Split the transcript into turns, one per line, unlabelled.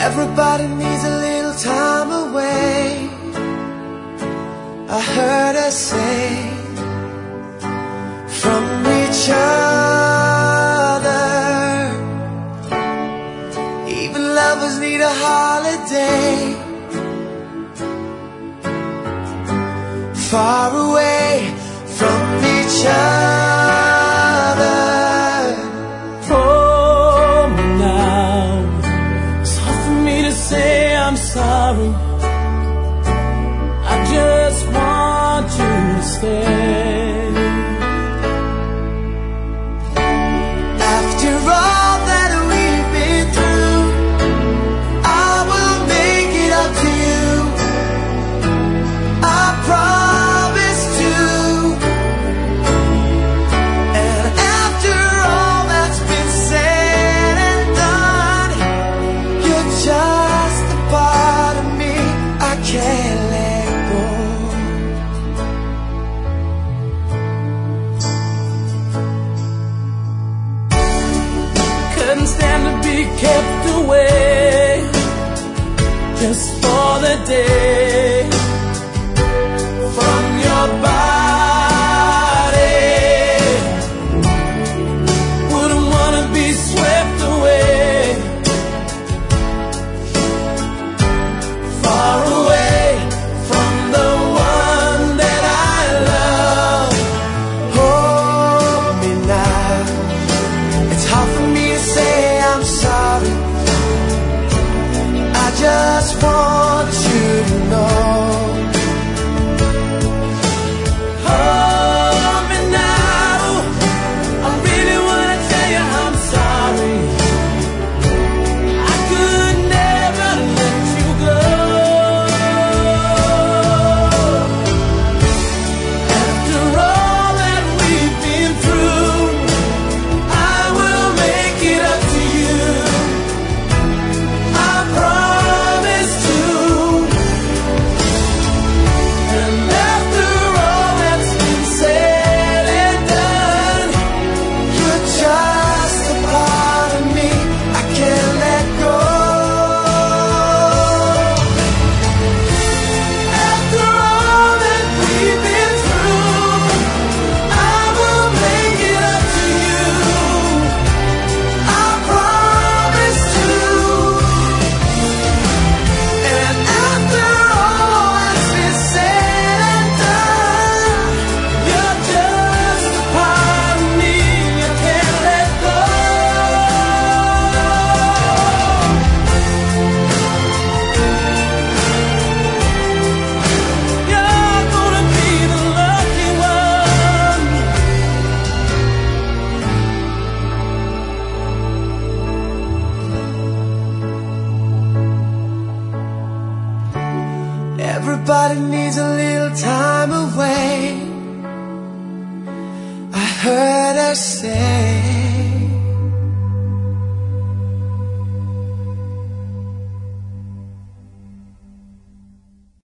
Everybody needs a little time away, I heard her say, from each other. Even lovers need a holiday, far away from each other.
For me now, it's hard for me to say I'm sorry. I just want you to stay.
After all that we've been through, I will make it up to you, I promise to. And after all that's been said and done, you're just a part of me I can't let go.
Couldn't stand to be kept away just for the day from your body. Wouldn't wanna be swept away, far away from the one that I love.
Hold me now, it's hard for me to say I'm sorry. I just want you to know.
Hold me now, I really wanna tell you I'm sorry. I could never let you go. After all that we've been through, I will make it up to you, I promise to. And after all that's been said and done,
You're just a part of me I can't let go. After all that we've been through, I will make it up to you, I promise to. And after all that's been said and done,
you're just a part of me I can't let go. You're gonna be the lucky one.
everybody needs a little time away, I heard her say.